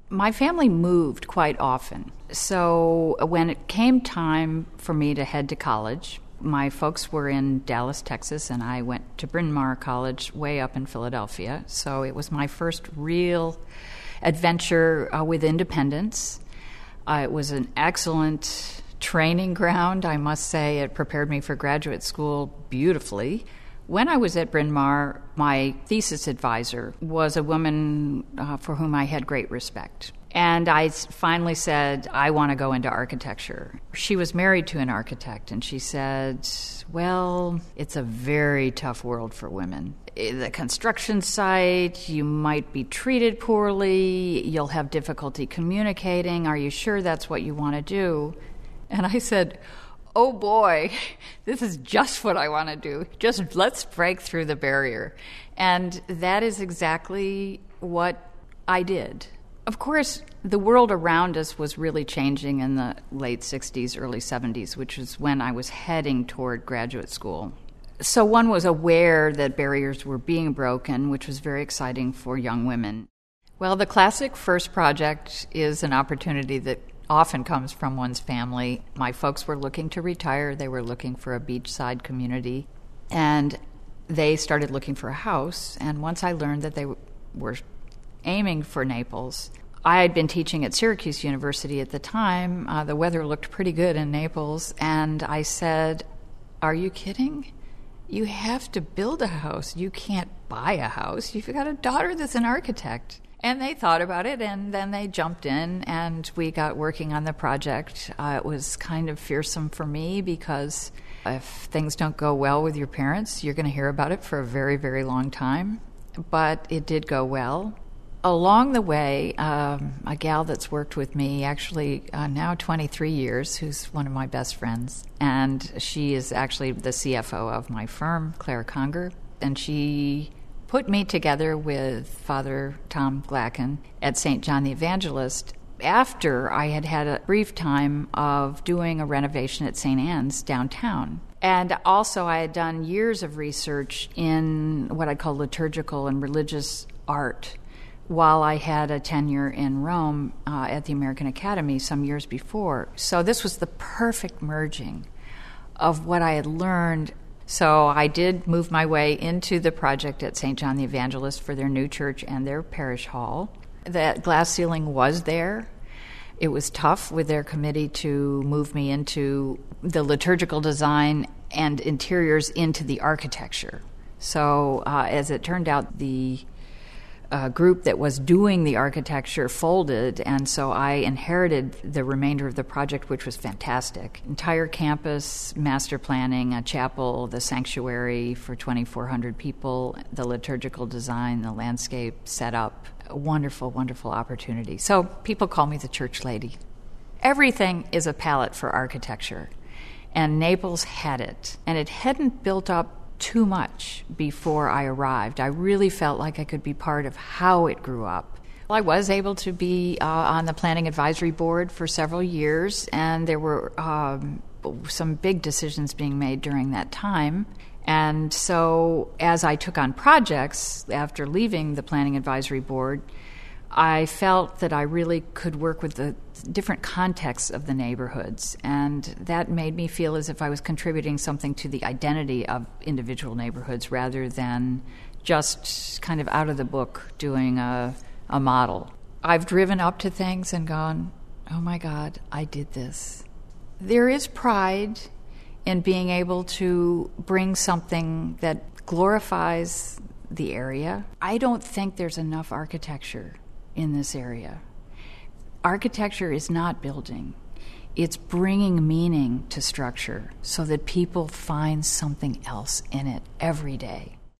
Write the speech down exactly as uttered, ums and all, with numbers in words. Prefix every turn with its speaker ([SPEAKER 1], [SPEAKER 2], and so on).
[SPEAKER 1] My family moved quite often. So when it came time for me to head to college, my folks were in Dallas, Texas, and I went to Bryn Mawr College way up in Philadelphia. So it was my first real adventure uh, with independence. Uh, it was an excellent training ground, I must say. It prepared me for graduate school beautifully. When I was at Bryn Mawr, my thesis advisor was a woman uh, for whom I had great respect. And I finally said, I want to go into architecture. She was married to an architect, and she said, well, it's a very tough world for women. The construction site, you might be treated poorly, you'll have difficulty communicating. Are you sure that's what you want to do? And I said, oh boy, this is just what I want to do. Just let's break through the barrier. And that is exactly what I did. Of course, the world around us was really changing in the late sixties, early seventies, which is when I was heading toward graduate school. So one was aware that barriers were being broken, which was very exciting for young women. Well, the classic first project is an opportunity that often comes from one's family. My folks were looking to retire. They were looking for a beachside community, and they started looking for a house. And once I learned that they w- were aiming for Naples, I had been teaching at Syracuse University at the time. Uh, the weather looked pretty good in Naples, and I said, are you kidding? You have to build a house. You can't buy a house. You've got a daughter that's an architect. And they thought about it, and then they jumped in, and we got working on the project. Uh, it was kind of fearsome for me because if things don't go well with your parents, you're going to hear about it for a very, very long time. But it did go well. Along the way, um, a gal that's worked with me, actually uh, now twenty-three years, who's one of my best friends, and she is actually the C F O of my firm, Claire Conger, and she put me together with Father Tom Glacken at Saint John the Evangelist after I had had a brief time of doing a renovation at Saint Anne's downtown. And also I had done years of research in what I call liturgical and religious art while I had a tenure in Rome uh, at the American Academy some years before. So this was the perfect merging of what I had learned. So I did move my way into the project at Saint John the Evangelist for their new church and their parish hall. That glass ceiling was there. It was tough with their committee to move me into the liturgical design and interiors into the architecture. So uh, as it turned out, the uh, group that was doing the architecture folded, and so I inherited the remainder of the project, which was fantastic. Entire campus, master planning, a chapel, the sanctuary for twenty-four hundred people, the liturgical design, the landscape setup. A wonderful, wonderful opportunity. So people call me the church lady. Everything is a palette for architecture, and Naples had it, and it hadn't built up too much before I arrived. I really felt like I could be part of how it grew up. I was able to be uh, on the planning advisory board for several years, and there were um, some big decisions being made during that time. And so as I took on projects after leaving the planning advisory board, I felt that I really could work with the different contexts of the neighborhoods, and that made me feel as if I was contributing something to the identity of individual neighborhoods rather than just kind of out of the book doing a, a model. I've driven up to things and gone, oh my God, I did this. There is pride in being able to bring something that glorifies the area. I don't think there's enough architecture in this area. Architecture is not building. It's bringing meaning to structure so that people find something else in it every day.